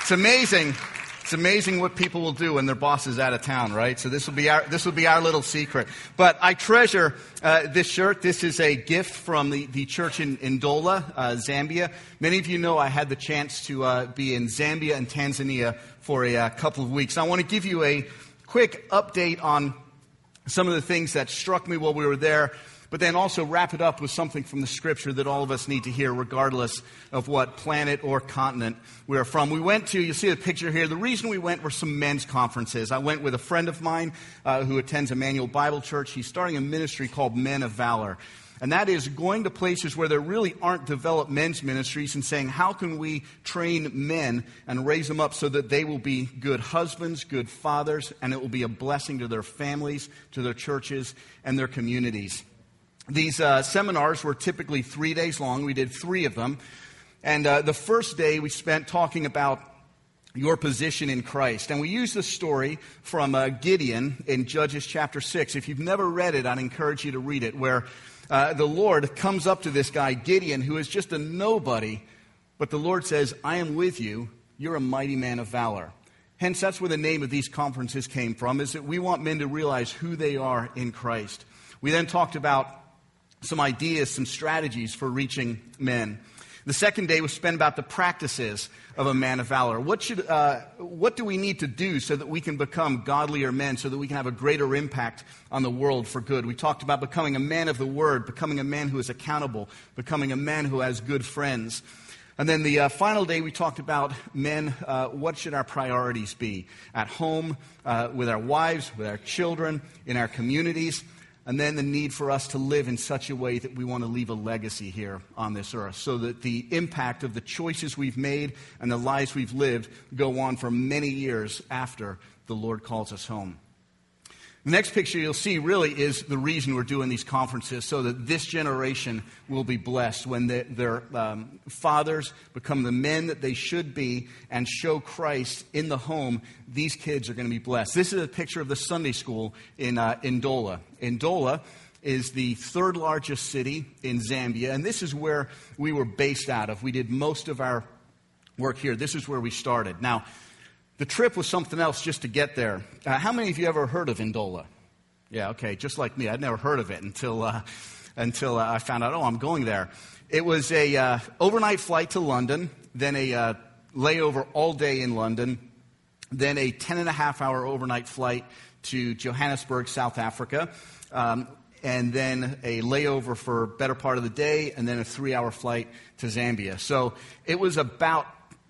It's amazing. It's amazing what people will do when their boss is out of town, right? So this will be our little secret. But I treasure this shirt. This is a gift from the church in Ndola, Zambia. Many of you know I had the chance to be in Zambia and Tanzania for a couple of weeks. I want to give you a quick update on some of the things that struck me while we were there, but then also wrap it up with something from the Scripture that all of us need to hear, regardless of what planet or continent we are from. We went to, you see the picture here, the reason we went were some men's conferences. I went with a friend of mine who attends Emmanuel Bible Church. He's starting a ministry called Men of Valor. And that is going to places where there really aren't developed men's ministries and saying, how can we train men and raise them up so that they will be good husbands, good fathers, and it will be a blessing to their families, to their churches, and their communities. These seminars were typically 3 days long. We did 3 of them. And the first day we spent talking about your position in Christ. And we used the story from Gideon in Judges chapter 6. If you've never read it, I'd encourage you to read it, where the Lord comes up to this guy, Gideon, who is just a nobody, but the Lord says, I am with you. You're a mighty man of valor. Hence, that's where the name of these conferences came from, is that we want men to realize who they are in Christ. We then talked about some ideas, some strategies for reaching men. The second day was spent about the practices of a man of valor. What do we need to do so that we can become godlier men, so that we can have a greater impact on the world for good? We talked about becoming a man of the Word, becoming a man who is accountable, becoming a man who has good friends. And then the final day we talked about men, what should our priorities be at home, with our wives, with our children, in our communities. And then the need for us to live in such a way that we want to leave a legacy here on this earth, so that the impact of the choices we've made and the lives we've lived go on for many years after the Lord calls us home. The next picture you'll see really is the reason we're doing these conferences, so that this generation will be blessed when their fathers become the men that they should be and show Christ in the home. These kids are going to be blessed. This is a picture of the Sunday school in Ndola. Ndola is the 3rd largest city in Zambia, and this is where we were based out of. We did most of our work here. This is where we started. Now, the trip was something else just to get there. How many of you ever heard of Ndola? Yeah, okay, just like me. I'd never heard of it until I found out, I'm going there. It was a overnight flight to London, then a layover all day in London, then a 10.5-hour overnight flight to Johannesburg, South Africa, and then a layover for a better part of the day, and then a 3-hour flight to Zambia. So it was about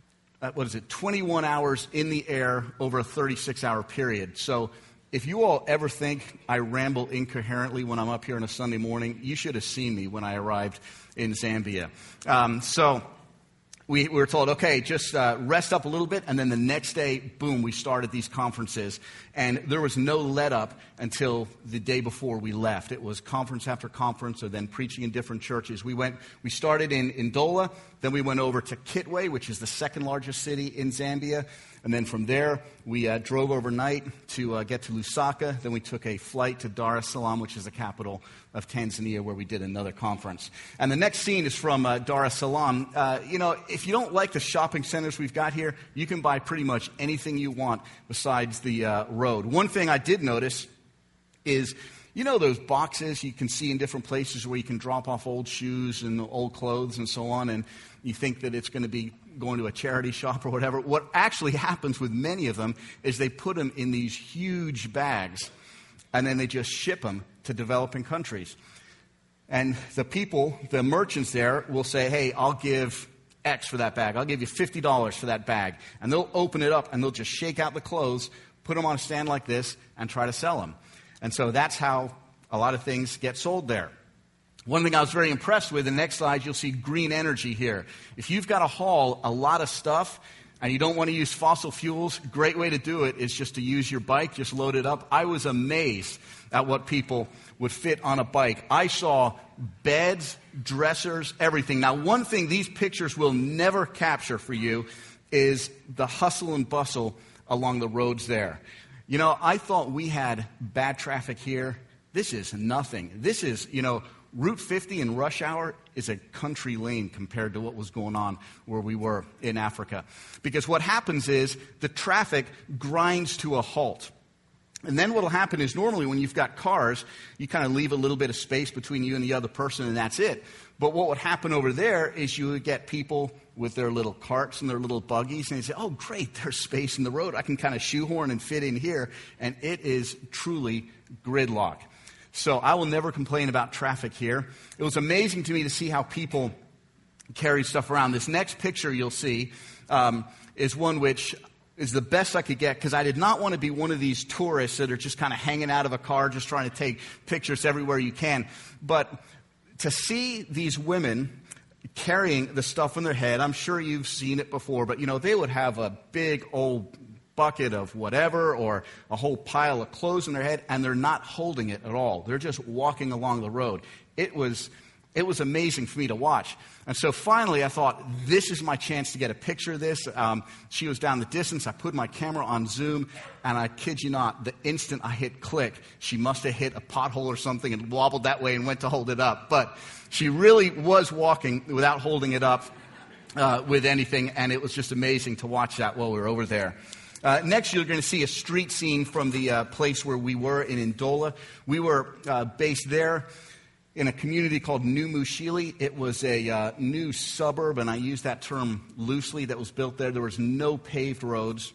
21 hours in the air over a 36-hour period. So if you all ever think I ramble incoherently when I'm up here on a Sunday morning, you should have seen me when I arrived in Zambia. So we were told, okay, just rest up a little bit, and then the next day, boom, we started these conferences. And there was no let-up until the day before we left. It was conference after conference, or then preaching in different churches. We started in Ndola, then we went over to Kitwe, which is the 2nd largest city in Zambia. And then from there, we drove overnight to get to Lusaka. Then we took a flight to Dar es Salaam, which is the capital of Tanzania, where we did another conference. And the next scene is from Dar es Salaam. If you don't like the shopping centers we've got here, you can buy pretty much anything you want besides the road. One thing I did notice is, those boxes you can see in different places where you can drop off old shoes and old clothes and so on, and you think that it's going to be going to a charity shop or whatever. What actually happens with many of them is they put them in these huge bags, and then they just ship them to developing countries. And the merchants there will say, hey, I'll give X for that bag. I'll give you $50 for that bag. And they'll open it up, and they'll just shake out the clothes, put them on a stand like this, and try to sell them. And so that's how a lot of things get sold there. One thing I was very impressed with, the next slide, you'll see green energy here. If you've got to haul a lot of stuff and you don't want to use fossil fuels, great way to do it is just to use your bike, just load it up. I was amazed at what people would fit on a bike. I saw beds, dressers, everything. Now, one thing these pictures will never capture for you is the hustle and bustle along the roads there. I thought we had bad traffic here. This is nothing. This is, Route 50 in rush hour is a country lane compared to what was going on where we were in Africa. Because what happens is the traffic grinds to a halt. And then what will happen is normally when you've got cars, you kind of leave a little bit of space between you and the other person, and that's it. But what would happen over there is you would get people with their little carts and their little buggies, and they say, oh, great, there's space in the road. I can kind of shoehorn and fit in here. And it is truly gridlock. So I will never complain about traffic here. It was amazing to me to see how people carry stuff around. This next picture you'll see is one which is the best I could get, because I did not want to be one of these tourists that are just kind of hanging out of a car just trying to take pictures everywhere you can. But to see these women carrying the stuff on their head, I'm sure you've seen it before, but they would have a big old bucket of whatever or a whole pile of clothes in their head, and they're not holding it at all. They're just walking along the road. It was amazing for me to watch. And so finally I thought, this is my chance to get a picture of this. She was down the distance. I put my camera on zoom, and I kid you not, the instant I hit click, she must have hit a pothole or something and wobbled that way and went to hold it up. But she really was walking without holding it up with anything, and it was just amazing to watch that while we were over there. Next, you're going to see a street scene from the place where we were in Ndola. We were based there in a community called New Mushili. It was a new suburb, and I use that term loosely, that was built there. There was no paved roads,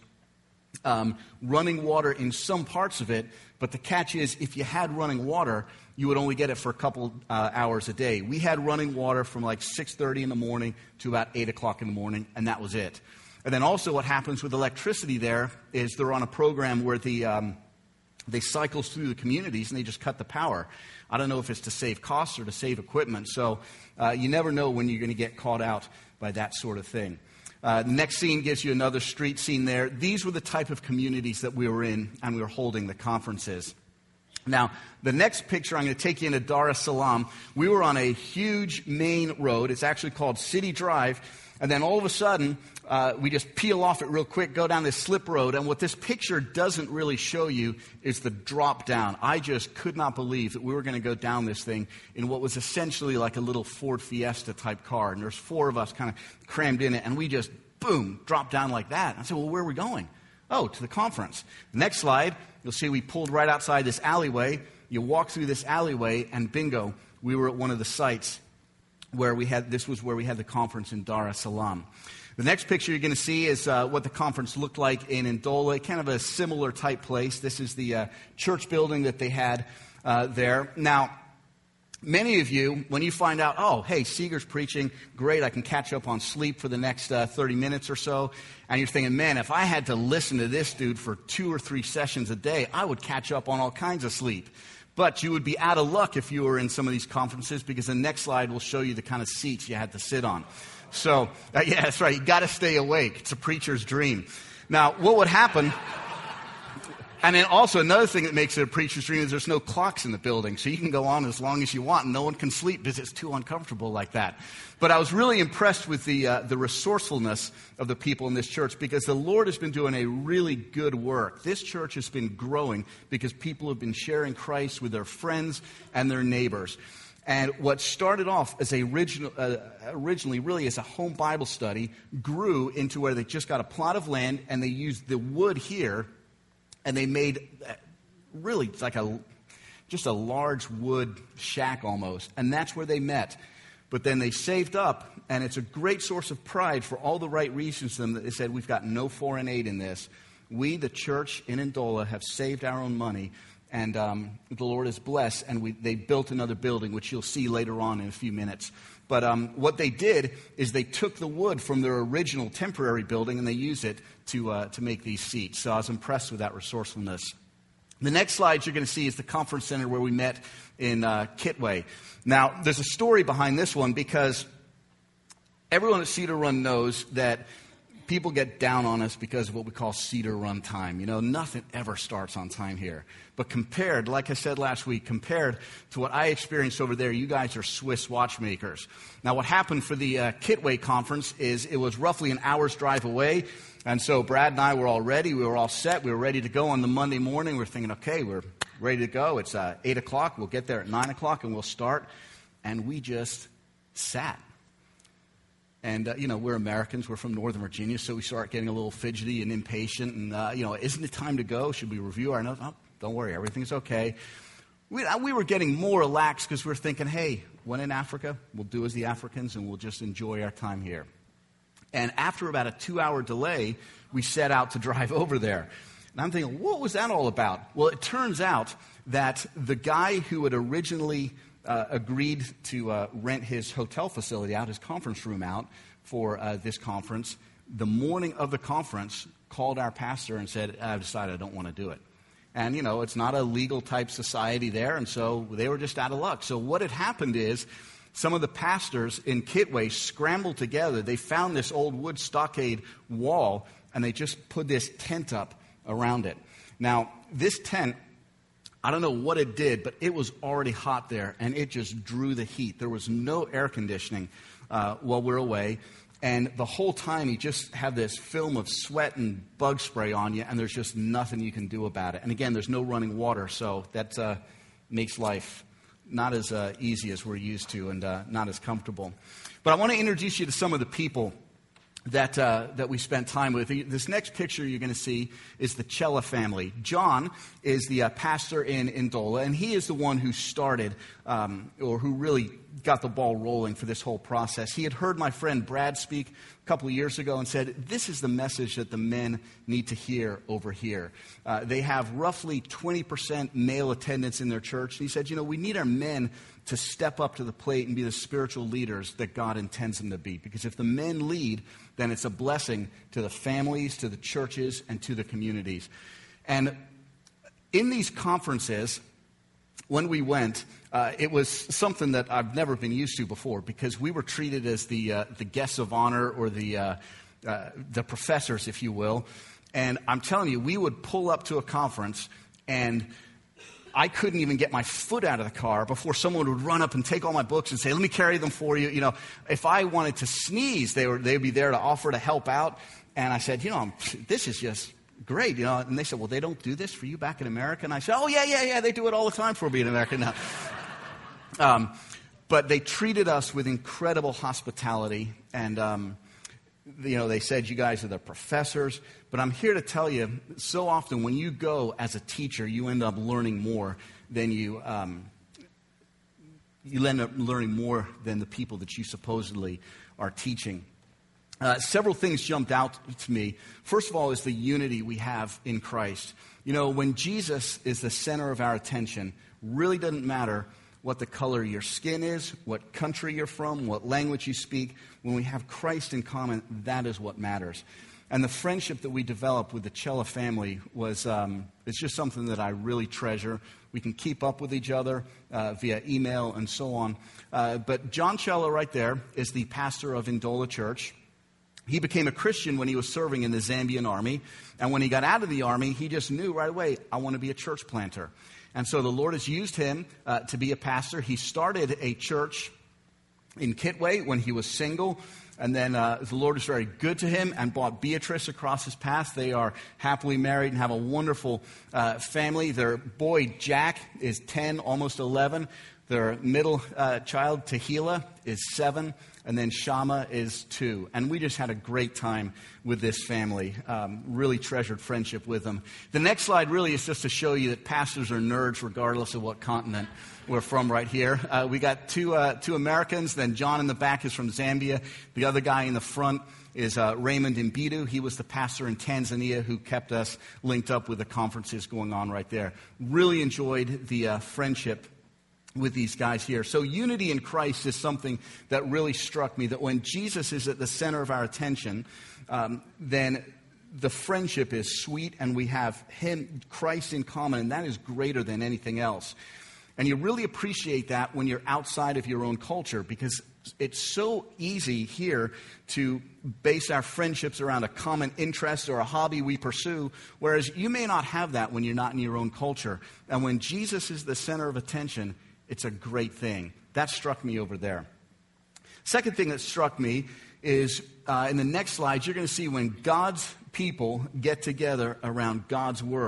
running water in some parts of it, but the catch is if you had running water, you would only get it for a couple hours a day. We had running water from like 6:30 in the morning to about 8 o'clock in the morning, and that was it. And then also what happens with electricity there is they're on a program where they cycle through the communities and they just cut the power. I don't know if it's to save costs or to save equipment. So you never know when you're going to get caught out by that sort of thing. The next scene gives you another street scene there. These were the type of communities that we were in and we were holding the conferences. Now, the next picture, I'm going to take you into Dar es Salaam. We were on a huge main road. It's actually called City Drive. And then all of a sudden, we just peel off it real quick, go down this slip road. And what this picture doesn't really show you is the drop down. I just could not believe that we were going to go down this thing in what was essentially like a little Ford Fiesta type car. And there's four of us kind of crammed in it. And we just, boom, dropped down like that. I said, well, where are we going? Oh, to the conference. The next slide, you'll see we pulled right outside this alleyway. You walk through this alleyway, and bingo, we were at one of the sites where this was where we had the conference in Dar es Salaam. The next picture you're going to see is what the conference looked like in Ndola, kind of a similar type place. This is the church building that they had there. Now, many of you, when you find out, oh, hey, Seeger's preaching, great, I can catch up on sleep for the next 30 minutes or so, and you're thinking, man, if I had to listen to this dude for 2 or 3 sessions a day, I would catch up on all kinds of sleep. But you would be out of luck if you were in some of these conferences, because the next slide will show you the kind of seats you had to sit on. So, yeah, that's right. You got to stay awake. It's a preacher's dream. Now, what would happen? And then also another thing that makes it a preacher's dream is there's no clocks in the building, so you can go on as long as you want, and no one can sleep because it's too uncomfortable like that. But I was really impressed with the resourcefulness of the people in this church, because the Lord has been doing a really good work. This church has been growing because people have been sharing Christ with their friends and their neighbors. And what started off as originally really as a home Bible study grew into where they just got a plot of land and they used the wood here, and they made really like just a large wood shack almost. And that's where they met. But then they saved up, and it's a great source of pride for all the right reasons to them that they said, we've got no foreign aid in this. We, the church in Ndola, have saved our own money. And the Lord is blessed, and they built another building, which you'll see later on in a few minutes. But what they did is they took the wood from their original temporary building, and they used it to make these seats. So I was impressed with that resourcefulness. The next slide you're going to see is the conference center where we met in Kitwe. Now, there's a story behind this one, because everyone at Cedar Run knows that people get down on us because of what we call Cedar Run time. You know, nothing ever starts on time here. But compared, like I said last week, compared to what I experienced over there, you guys are Swiss watchmakers. Now, what happened for the Kitwe conference is it was roughly an hour's drive away. And so Brad and I were all ready. We were all set. We were ready to go on the Monday morning. We were thinking, okay, we're ready to go. It's 8 o'clock. We'll get there at 9 o'clock and we'll start. and we just sat. And, we're Americans. We're from Northern Virginia, so we start getting a little fidgety and impatient. And, isn't it time to go? Should we review our notes? Oh, don't worry, everything's okay. We were getting more relaxed because we were thinking, hey, when in Africa, we'll do as the Africans and we'll just enjoy our time here. And after about a 2-hour delay, we set out to drive over there. And I'm thinking, what was that all about? Well, it turns out that the guy who had originally agreed to rent his hotel facility out, his conference room out for this conference, the morning of the conference called our pastor and said, I've decided I don't want to do it. And, it's not a legal type society there, and so they were just out of luck. So what had happened is some of the pastors in Kitwe scrambled together. They found this old wood stockade wall, and they just put this tent up around it. Now, this tent, I don't know what it did, but it was already hot there, and it just drew the heat. There was no air conditioning while we were away. And the whole time, you just have this film of sweat and bug spray on you, and there's just nothing you can do about it. And again, there's no running water, so that makes life not as easy as we're used to and not as comfortable. But I want to introduce you to some of the people that we spent time with. This next picture you're going to see is the Chella family. John is the pastor in Ndola, and he is the one who started or who really got the ball rolling for this whole process. He had heard my friend Brad speak a couple of years ago and said, this is the message that the men need to hear over here. They have roughly 20% male attendance in their church. And he said, we need our men to step up to the plate and be the spiritual leaders that God intends them to be. Because if the men lead, then it's a blessing to the families, to the churches, and to the communities. And in these conferences, when we went, it was something that I've never been used to before, because we were treated as the guests of honor, or the professors, if you will. And I'm telling you, we would pull up to a conference, and I couldn't even get my foot out of the car before someone would run up and take all my books and say, let me carry them for you. If I wanted to sneeze, they'd be there to offer to help out. And I said, this is just great. And they said, well, they don't do this for you back in America? And I said, oh, yeah, they do it all the time for me in America now. But they treated us with incredible hospitality. And, they said, you guys are the professors. But I'm here to tell you, so often when you go as a teacher, you end up learning more than you end up learning more than the people that you supposedly are teaching. Several things jumped out to me. First of all is the unity we have in Christ. When Jesus is the center of our attention, really doesn't matter what the color of your skin is, what country you're from, what language you speak. When we have Christ in common, that is what matters. And the friendship that we developed with the Chella family was it's just something that I really treasure. We can keep up with each other via email and so on. But John Chella right there is the pastor of Ndola Church. He became a Christian when he was serving in the Zambian army. And when he got out of the army, he just knew right away, I want to be a church planter. And so the Lord has used him to be a pastor. He started a church in Kitwe when he was single. And then the Lord is very good to him and brought Beatrice across his path. They are happily married and have a wonderful family. Their boy, Jack, is 10, almost 11. Their middle child, Tahila, is 7. And then Shama is 2. And we just had a great time with this family. Really treasured friendship with them. The next slide really is just to show you that pastors are nerds regardless of what continent we're from right here. We got two Americans. Then John in the back is from Zambia. The other guy in the front is Raymond Mbidu. He was the pastor in Tanzania who kept us linked up with the conferences going on right there. Really enjoyed the friendship with these guys here. So unity in Christ is something that really struck me, that when Jesus is at the center of our attention, then the friendship is sweet and we have him, Christ, in common, and that is greater than anything else. And you really appreciate that when you're outside of your own culture, because it's so easy here to base our friendships around a common interest or a hobby we pursue, whereas you may not have that when you're not in your own culture. And when Jesus is the center of attention, it's a great thing. That struck me over there. Second thing that struck me is in the next slide, you're going to see when God's people get together around God's word,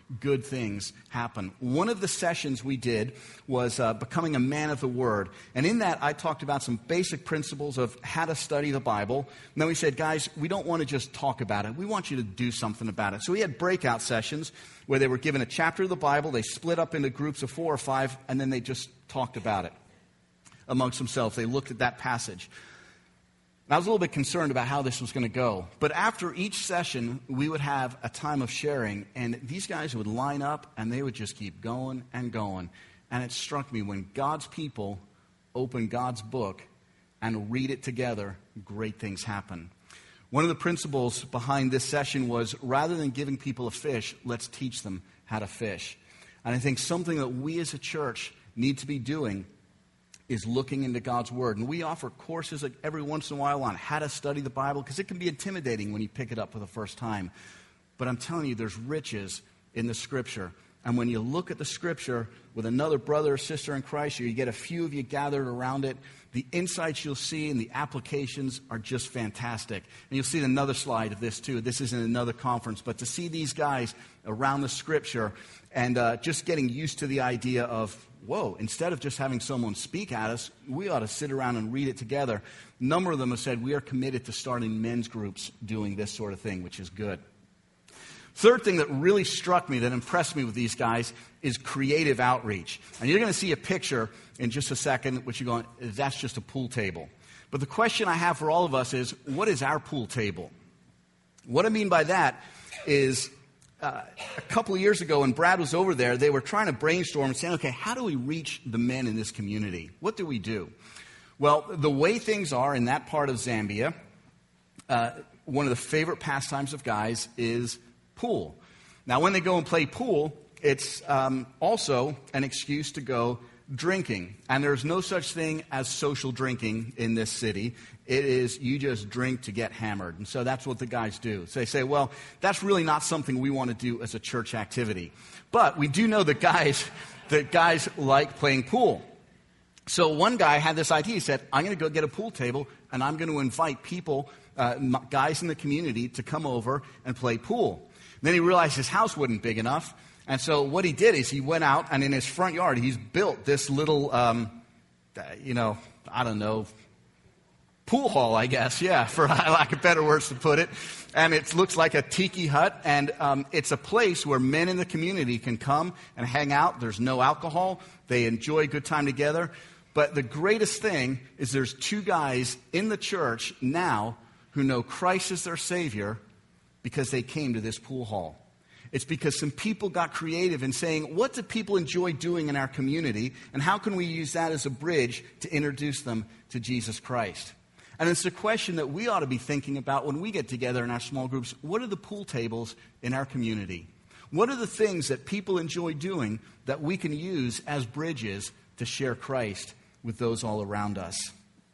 good things happen. One of the sessions we did was becoming a man of the Word. And in that, I talked about some basic principles of how to study the Bible. And then we said, guys, we don't want to just talk about it. We want you to do something about it. So we had breakout sessions where they were given a chapter of the Bible. They split up into groups of 4 or 5, and then they just talked about it amongst themselves. They looked at that passage. I was a little bit concerned about how this was going to go. But after each session, we would have a time of sharing, and these guys would line up, and they would just keep going and going. And it struck me, when God's people open God's book and read it together, great things happen. One of the principles behind this session was, rather than giving people a fish, let's teach them how to fish. And I think something that we as a church need to be doing is looking into God's Word. And we offer courses every once in a while on how to study the Bible, because it can be intimidating when you pick it up for the first time. But I'm telling you, there's riches in the Scripture. And when you look at the Scripture with another brother or sister in Christ, or you get a few of you gathered around it, the insights you'll see and the applications are just fantastic. And you'll see another slide of this too. This isn't another conference, but to see these guys around the Scripture and just getting used to the idea of, whoa, instead of just having someone speak at us, we ought to sit around and read it together. A number of them have said, we are committed to starting men's groups doing this sort of thing, which is good. Third thing that really struck me, that impressed me with these guys, is creative outreach. And you're going to see a picture in just a second, which you're going, that's just a pool table. But the question I have for all of us is, what is our pool table? What I mean by that is, a couple of years ago when Brad was over there, they were trying to brainstorm and saying, okay, how do we reach the men in this community? What do we do? Well, the way things are in that part of Zambia, one of the favorite pastimes of guys is pool. Now, when they go and play pool, it's also an excuse to go drinking. And there's no such thing as social drinking in this city. It is, you just drink to get hammered. And so that's what the guys do. So they say, well, that's really not something we want to do as a church activity. But we do know that guys like playing pool. So one guy had this idea. He said, I'm going to go get a pool table, and I'm going to invite people, guys in the community, to come over and play pool. Then he realized his house wasn't big enough. And so what he did is he went out, and in his front yard, he's built this little, pool hall, I guess, yeah, for lack of better words to put it. And it looks like a tiki hut, and it's a place where men in the community can come and hang out. There's no alcohol. They enjoy a good time together. But the greatest thing is there's 2 guys in the church now who know Christ is their Savior because they came to this pool hall. It's because some people got creative in saying, what do people enjoy doing in our community, and how can we use that as a bridge to introduce them to Jesus Christ? And it's a question that we ought to be thinking about when we get together in our small groups. What are the pool tables in our community? What are the things that people enjoy doing that we can use as bridges to share Christ with those all around us?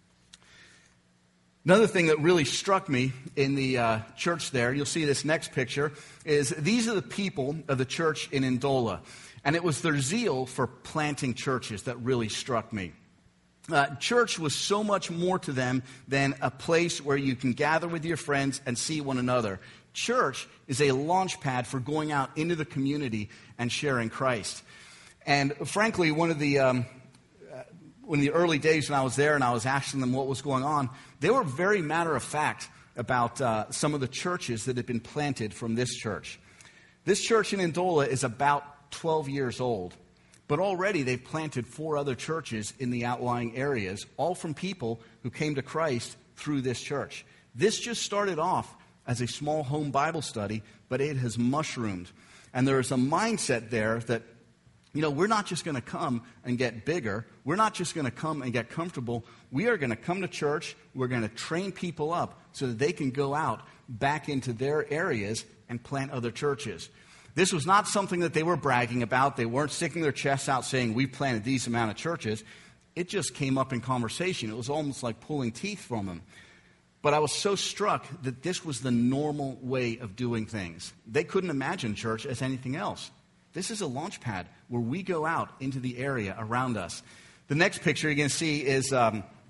Another thing that really struck me in the church there, you'll see this next picture, is these are the people of the church in Ndola. And it was their zeal for planting churches that really struck me. Church was so much more to them than a place where you can gather with your friends and see one another. Church is a launch pad for going out into the community and sharing Christ. And frankly, one of the early days when I was there and I was asking them what was going on, they were very matter of fact about some of the churches that had been planted from this church. This church in Ndola is about 12 years old. But already they've planted 4 other churches in the outlying areas, all from people who came to Christ through this church. This just started off as a small home Bible study, but it has mushroomed. And there is a mindset there that, we're not just going to come and get bigger. We're not just going to come and get comfortable. We are going to come to church. We're going to train people up so that they can go out back into their areas and plant other churches. This was not something that they were bragging about. They weren't sticking their chests out saying, we planted these amount of churches. It just came up in conversation. It was almost like pulling teeth from them. But I was so struck that this was the normal way of doing things. They couldn't imagine church as anything else. This is a launch pad where we go out into the area around us. The next picture you're going to see is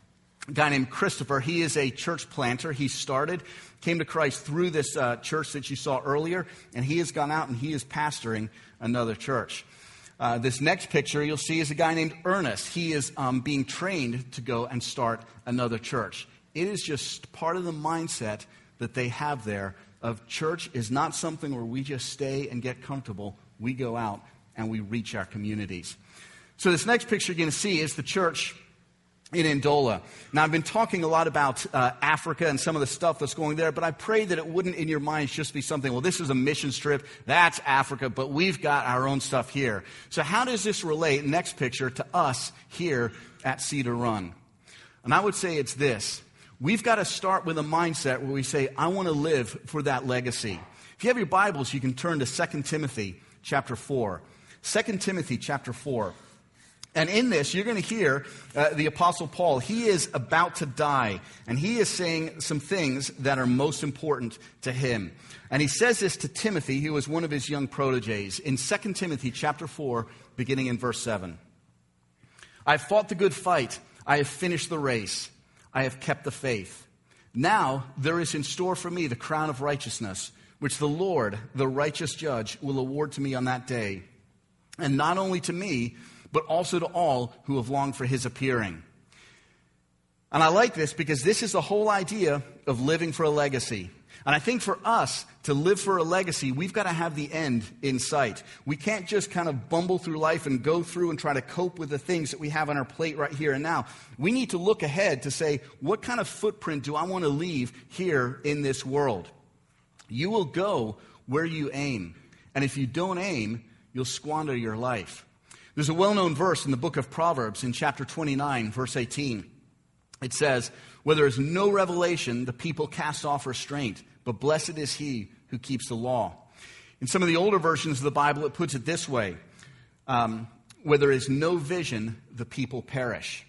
a guy named Christopher. He is a church planter. He came to Christ through this church that you saw earlier, and he has gone out and he is pastoring another church. This next picture you'll see is a guy named Ernest. He is being trained to go and start another church. It is just part of the mindset that they have there of church is not something where we just stay and get comfortable. We go out and we reach our communities. So this next picture you're going to see is the church in Ndola. Now, I've been talking a lot about Africa and some of the stuff that's going there, but I pray that it wouldn't in your minds just be something, well, this is a mission trip, that's Africa, but we've got our own stuff here. So how does this relate, next picture, to us here at Cedar Run? And I would say it's this. We've got to start with a mindset where we say, I want to live for that legacy. If you have your Bibles, you can turn to 2 Timothy chapter 4. 2 Timothy chapter 4. And in this, you're going to hear the Apostle Paul. He is about to die, and he is saying some things that are most important to him. And he says this to Timothy, who was one of his young proteges, in 2 Timothy chapter 4, beginning in verse 7. I have fought the good fight. I have finished the race. I have kept the faith. Now there is in store for me the crown of righteousness, which the Lord, the righteous judge, will award to me on that day. And not only to me, but also to all who have longed for his appearing. And I like this because this is the whole idea of living for a legacy. And I think for us to live for a legacy, we've got to have the end in sight. We can't just kind of bumble through life and go through and try to cope with the things that we have on our plate right here and now. We need to look ahead to say, what kind of footprint do I want to leave here in this world? You will go where you aim. And if you don't aim, you'll squander your life. There's a well-known verse in the book of Proverbs in chapter 29, verse 18. It says, where there is no revelation, the people cast off restraint, but blessed is he who keeps the law. In some of the older versions of the Bible, it puts it this way, where there is no vision, the people perish.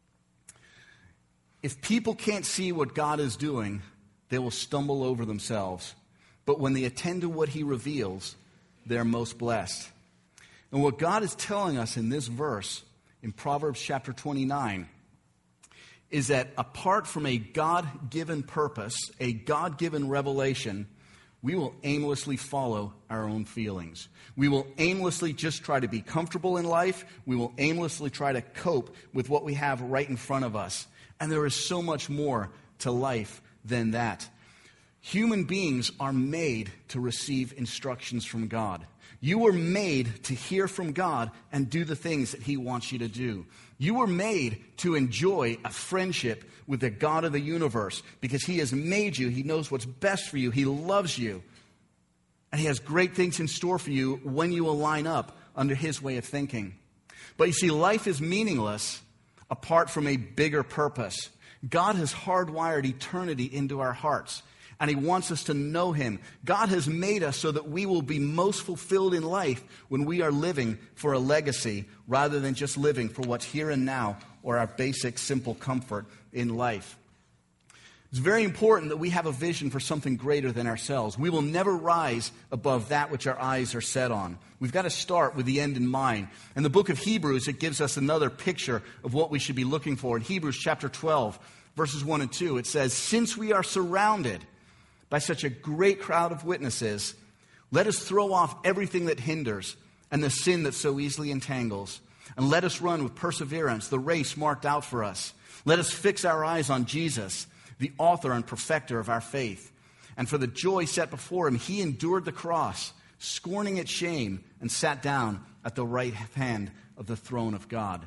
If people can't see what God is doing, they will stumble over themselves. But when they attend to what he reveals, they're most blessed. And what God is telling us in this verse, in Proverbs chapter 29, is that apart from a God-given purpose, a God-given revelation, we will aimlessly follow our own feelings. We will aimlessly just try to be comfortable in life. We will aimlessly try to cope with what we have right in front of us. And there is so much more to life than that. Human beings are made to receive instructions from God. You were made to hear from God and do the things that he wants you to do. You were made to enjoy a friendship with the God of the universe because he has made you. He knows what's best for you. He loves you. And he has great things in store for you when you align up under his way of thinking. But you see, life is meaningless apart from a bigger purpose. God has hardwired eternity into our hearts. And he wants us to know him. God has made us so that we will be most fulfilled in life when we are living for a legacy rather than just living for what's here and now or our basic, simple comfort in life. It's very important that we have a vision for something greater than ourselves. We will never rise above that which our eyes are set on. We've got to start with the end in mind. In the book of Hebrews, it gives us another picture of what we should be looking for. In Hebrews chapter 12, verses 1 and 2, it says, since we are surrounded by such a great crowd of witnesses, let us throw off everything that hinders and the sin that so easily entangles. And let us run with perseverance the race marked out for us. Let us fix our eyes on Jesus, the author and perfecter of our faith. And for the joy set before him, he endured the cross, scorning its shame, and sat down at the right hand of the throne of God.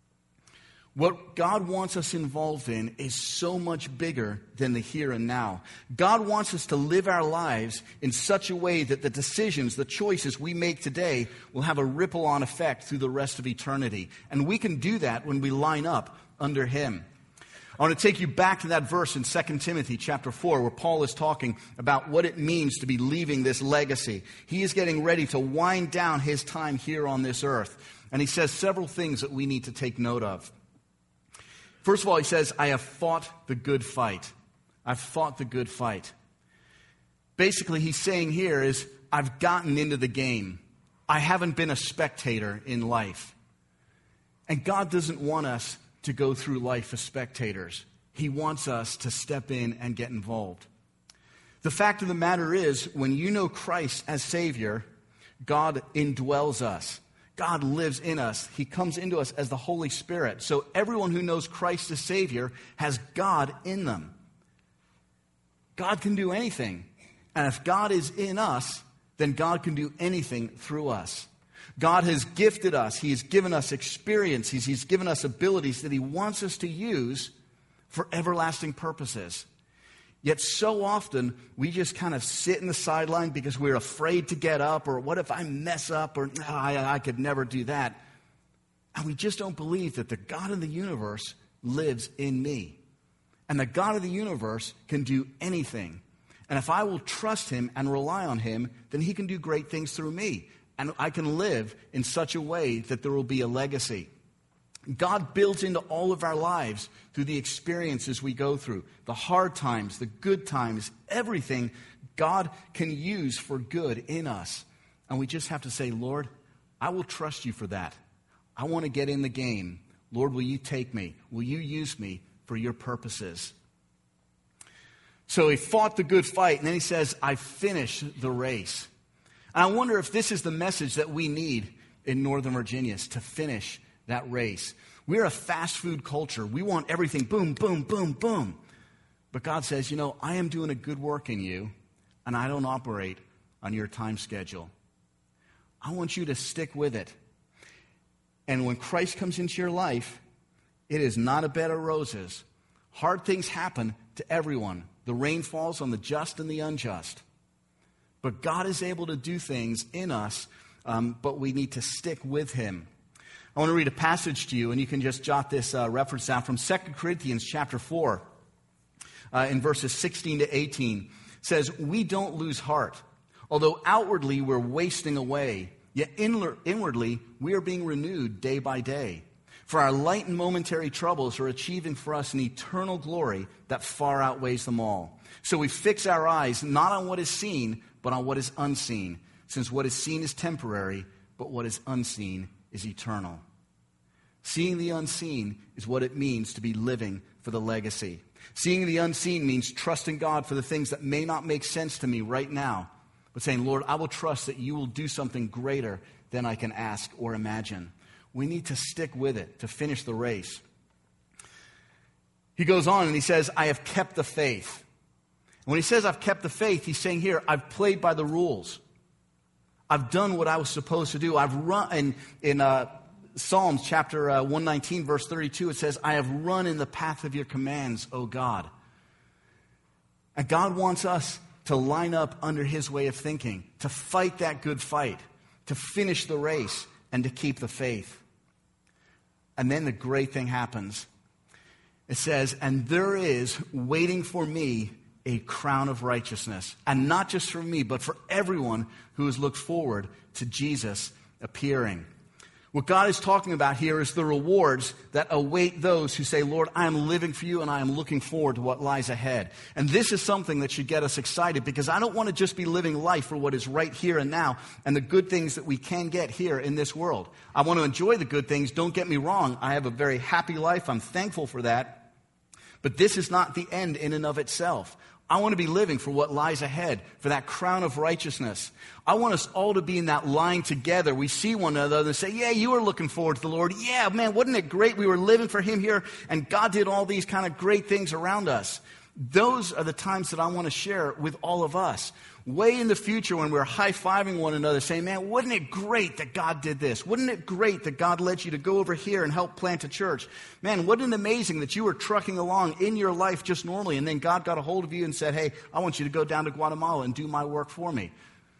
What God wants us involved in is so much bigger than the here and now. God wants us to live our lives in such a way that the decisions, the choices we make today will have a ripple-on effect through the rest of eternity. And we can do that when we line up under him. I want to take you back to that verse in 2 Timothy chapter 4 where Paul is talking about what it means to be leaving this legacy. He is getting ready to wind down his time here on this earth. And he says several things that we need to take note of. First of all, he says, I have fought the good fight. I've fought the good fight. Basically, he's saying here is, I've gotten into the game. I haven't been a spectator in life. And God doesn't want us to go through life as spectators. He wants us to step in and get involved. The fact of the matter is, when you know Christ as Savior, God indwells us. God lives in us. He comes into us as the Holy Spirit. So everyone who knows Christ as Savior has God in them. God can do anything. And if God is in us, then God can do anything through us. God has gifted us. He has given us experience. He's given us abilities that He wants us to use for everlasting purposes. Yet so often, we just kind of sit in the sideline because we're afraid to get up, or what if I mess up, or I could never do that. And we just don't believe that the God of the universe lives in me. And the God of the universe can do anything. And if I will trust Him and rely on Him, then He can do great things through me. And I can live in such a way that there will be a legacy. God builds into all of our lives through the experiences we go through, the hard times, the good times, everything God can use for good in us. And we just have to say, Lord, I will trust You for that. I want to get in the game. Lord, will You take me? Will You use me for Your purposes? So he fought the good fight, and then he says, I finished the race. And I wonder if this is the message that we need in Northern Virginia, is to finish that race. We're a fast food culture. We want everything boom, boom, boom, boom. But God says, I am doing a good work in you, and I don't operate on your time schedule. I want you to stick with it. And when Christ comes into your life, it is not a bed of roses. Hard things happen to everyone. The rain falls on the just and the unjust. But God is able to do things in us, but we need to stick with Him. I want to read a passage to you, and you can just jot this reference down from 2 Corinthians chapter 4, in verses 16 to 18. It says, we don't lose heart. Although outwardly we're wasting away, yet inwardly we are being renewed day by day. For our light and momentary troubles are achieving for us an eternal glory that far outweighs them all. So we fix our eyes not on what is seen, but on what is unseen, since what is seen is temporary, but what is unseen is eternal. Seeing the unseen is what it means to be living for the legacy. Seeing the unseen means trusting God for the things that may not make sense to me right now, but saying, Lord, I will trust that You will do something greater than I can ask or imagine. We need to stick with it to finish the race. He goes on and he says, I have kept the faith. And when he says I've kept the faith, he's saying here, I've played by the rules. I've done what I was supposed to do. I've run in Psalms chapter 119, verse 32, it says, I have run in the path of Your commands, O God. And God wants us to line up under His way of thinking, to fight that good fight, to finish the race, and to keep the faith. And then the great thing happens. It says, and there is waiting for me a crown of righteousness. And not just for me, but for everyone who has looked forward to Jesus appearing. What God is talking about here is the rewards that await those who say, Lord, I am living for You and I am looking forward to what lies ahead. And this is something that should get us excited, because I don't want to just be living life for what is right here and now and the good things that we can get here in this world. I want to enjoy the good things. Don't get me wrong. I have a very happy life. I'm thankful for that. But this is not the end in and of itself. I want to be living for what lies ahead, for that crown of righteousness. I want us all to be in that line together. We see one another and say, yeah, you were looking forward to the Lord. Yeah, man, wasn't it great? We were living for Him here, and God did all these kind of great things around us. Those are the times that I want to share with all of us. Way in the future when we're high-fiving one another saying, man, wasn't it great that God did this? Wasn't it great that God led you to go over here and help plant a church? Man, wasn't it amazing that you were trucking along in your life just normally, and then God got a hold of you and said, hey, I want you to go down to Guatemala and do my work for me.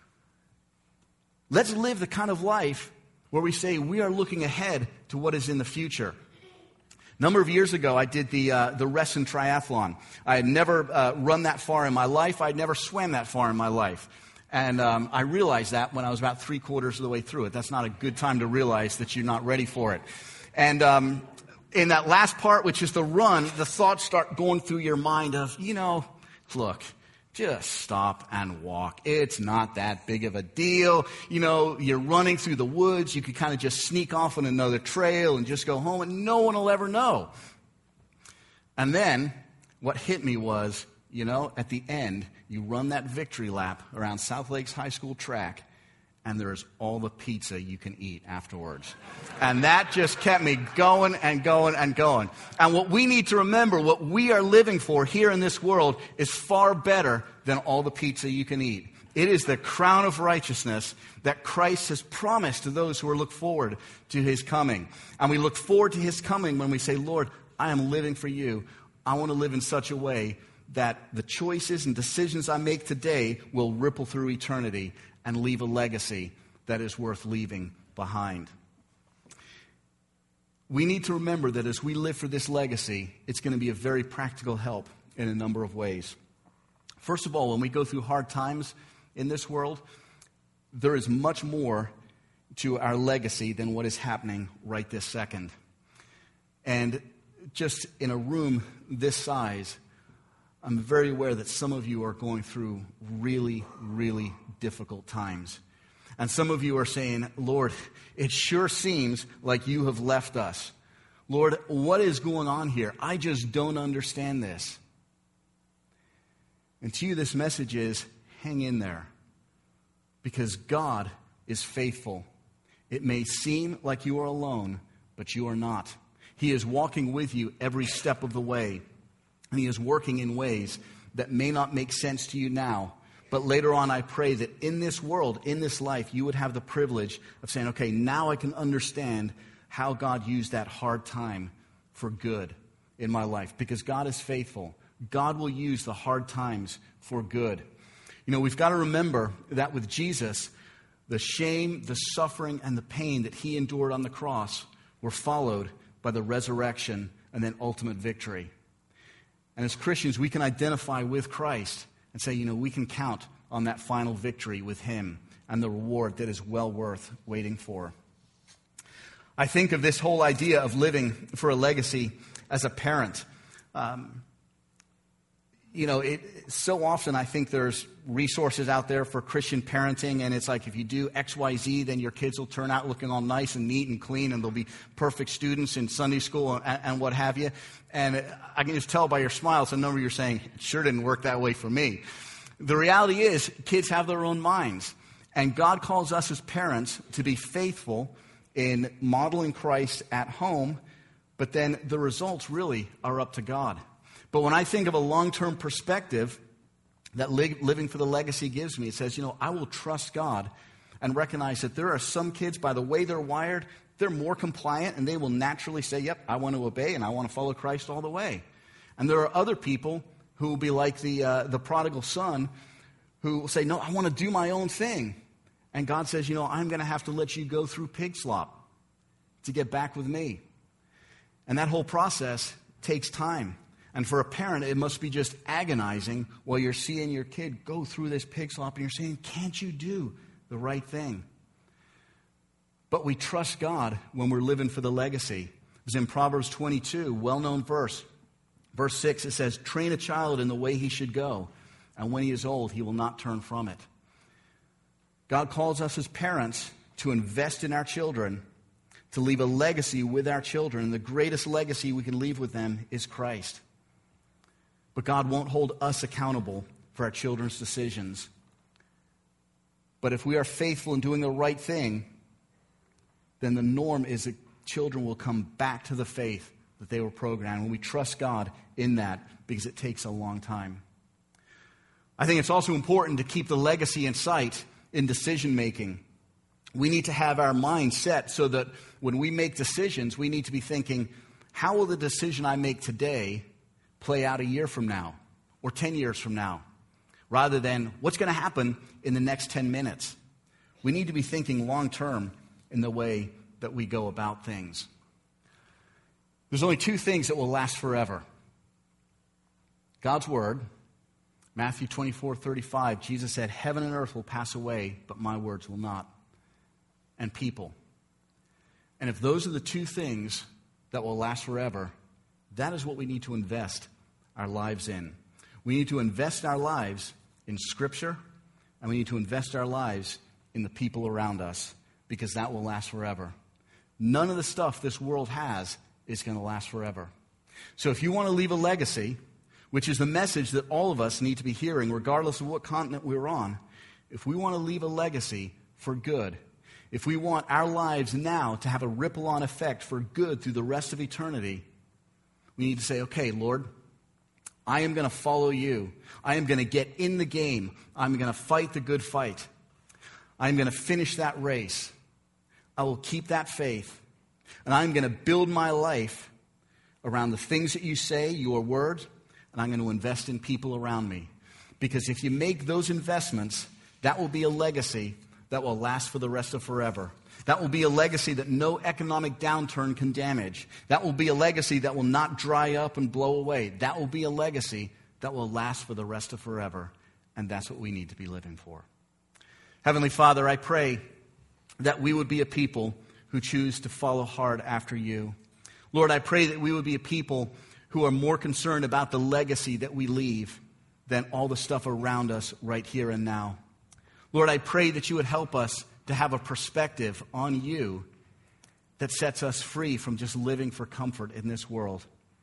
Let's live the kind of life where we say we are looking ahead to what is in the future. A number of years ago, I did the Reston Triathlon. I had never run that far in my life. I'd never swam that far in my life. And I realized that when I was about 3/4 of the way through it. That's not a good time to realize that you're not ready for it. And in that last part, which is the run, the thoughts start going through your mind of, look, just stop and walk. It's not that big of a deal. You know, you're running through the woods. You could kind of just sneak off on another trail and just go home, and no one will ever know. And then what hit me was, you know, at the end, you run that victory lap around South Lakes High School track, and there's all the pizza you can eat afterwards. And that just kept me going and going and going. And what we need to remember, what we are living for here in this world is far better than all the pizza you can eat. It is the crown of righteousness that Christ has promised to those who are look forward to his coming. And we look forward to his coming when we say, Lord, I am living for you. I want to live in such a way that the choices and decisions I make today will ripple through eternity and leave a legacy that is worth leaving behind. We need to remember that as we live for this legacy, it's going to be a very practical help in a number of ways. First of all, when we go through hard times in this world, there is much more to our legacy than what is happening right this second. And just in a room this size, I'm very aware that some of you are going through really, really difficult times. And some of you are saying, Lord, it sure seems like you have left us. Lord, what is going on here? I just don't understand this. And to you, this message is, hang in there. Because God is faithful. It may seem like you are alone, but you are not. He is walking with you every step of the way. And he is working in ways that may not make sense to you now. But later on, I pray that in this world, in this life, you would have the privilege of saying, okay, now I can understand how God used that hard time for good in my life. Because God is faithful. God will use the hard times for good. You know, we've got to remember that with Jesus, the shame, the suffering, and the pain that he endured on the cross were followed by the resurrection and then ultimate victory. And as Christians, we can identify with Christ and say, you know, we can count on that final victory with him and the reward that is well worth waiting for. I think of this whole idea of living for a legacy as a parent. So often I think there's resources out there for Christian parenting, and it's like if you do X, Y, Z, then your kids will turn out looking all nice and neat and clean, and they'll be perfect students in Sunday school and what have you. And I can just tell by your smiles, a number of you are saying, it sure didn't work that way for me. The reality is, kids have their own minds, and God calls us as parents to be faithful in modeling Christ at home, but then the results really are up to God. But when I think of a long-term perspective that living for the legacy gives me, it says, you know, I will trust God and recognize that there are some kids, by the way they're wired, they're more compliant and they will naturally say, yep, I want to obey and I want to follow Christ all the way. And there are other people who will be like the prodigal son who will say, no, I want to do my own thing. And God says, you know, I'm going to have to let you go through pig slop to get back with me. And that whole process takes time. And for a parent, it must be just agonizing while you're seeing your kid go through this pig slop and you're saying, can't you do the right thing? But we trust God when we're living for the legacy. It's in Proverbs 22, well-known verse. Verse 6, it says, train a child in the way he should go, and when he is old, he will not turn from it. God calls us as parents to invest in our children, to leave a legacy with our children. And the greatest legacy we can leave with them is Christ. But God won't hold us accountable for our children's decisions. But if we are faithful in doing the right thing, then the norm is that children will come back to the faith that they were programmed. And we trust God in that because it takes a long time. I think it's also important to keep the legacy in sight in decision making. We need to have our mind set so that when we make decisions, we need to be thinking, how will the decision I make today play out a year from now or 10 years from now, rather than what's going to happen in the next 10 minutes. We need to be thinking long term in the way that we go about things. There's only two things that will last forever. God's word, Matthew 24:35, Jesus said, heaven and earth will pass away, but my words will not. And people. And if those are the two things that will last forever, that is what we need to invest our lives in. We need to invest our lives in Scripture, and we need to invest our lives in the people around us, because that will last forever. None of the stuff this world has is going to last forever. So if you want to leave a legacy, which is the message that all of us need to be hearing, regardless of what continent we're on, if we want to leave a legacy for good, if we want our lives now to have a ripple-on effect for good through the rest of eternity, we need to say, okay, Lord, I am going to follow you. I am going to get in the game. I'm going to fight the good fight. I'm going to finish that race. I will keep that faith. And I'm going to build my life around the things that you say, your word, and I'm going to invest in people around me. Because if you make those investments, that will be a legacy that will last for the rest of forever. That will be a legacy that no economic downturn can damage. That will be a legacy that will not dry up and blow away. That will be a legacy that will last for the rest of forever. And that's what we need to be living for. Heavenly Father, I pray that we would be a people who choose to follow hard after you. Lord, I pray that we would be a people who are more concerned about the legacy that we leave than all the stuff around us right here and now. Lord, I pray that you would help us to have a perspective on you that sets us free from just living for comfort in this world.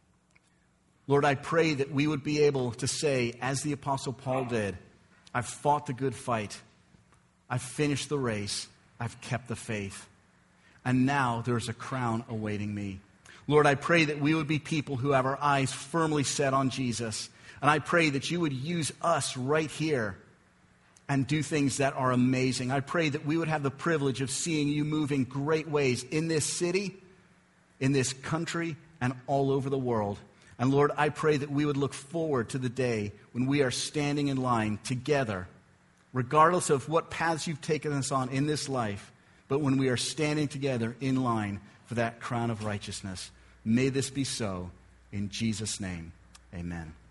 Lord, I pray that we would be able to say, as the Apostle Paul did, I've fought the good fight. I've finished the race. I've kept the faith. And now there's a crown awaiting me. Lord, I pray that we would be people who have our eyes firmly set on Jesus. And I pray that you would use us right here and do things that are amazing. I pray that we would have the privilege of seeing you move in great ways in this city, in this country, and all over the world. And Lord, I pray that we would look forward to the day when we are standing in line together, regardless of what paths you've taken us on in this life, but when we are standing together in line for that crown of righteousness. May this be so. In Jesus' name, amen.